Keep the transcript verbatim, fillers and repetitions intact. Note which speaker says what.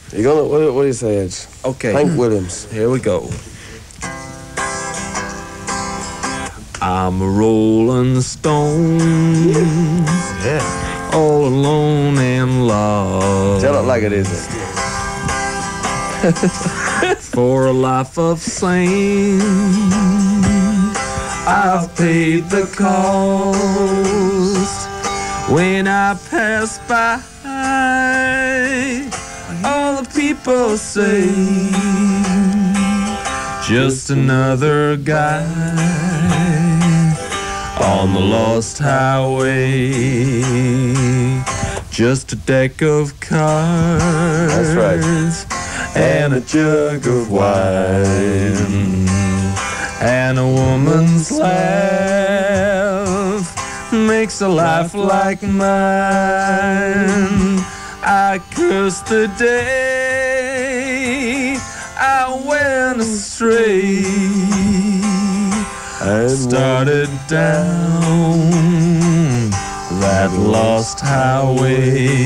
Speaker 1: You gonna what, what do you say, Edge?
Speaker 2: Okay.
Speaker 1: Hank Williams.
Speaker 2: Here we go. I'm a rolling stone.
Speaker 1: Yeah.
Speaker 2: All alone and lost.
Speaker 1: Tell it like it is.
Speaker 2: For a life of sin, I've paid the cost. When I pass by, all the people say, just another guy on the lost highway. Just a deck of cards.
Speaker 1: That's right.
Speaker 2: And a jug of wine. And a woman's laugh makes a life like mine. I curse the day I went astray and started down that lost highway.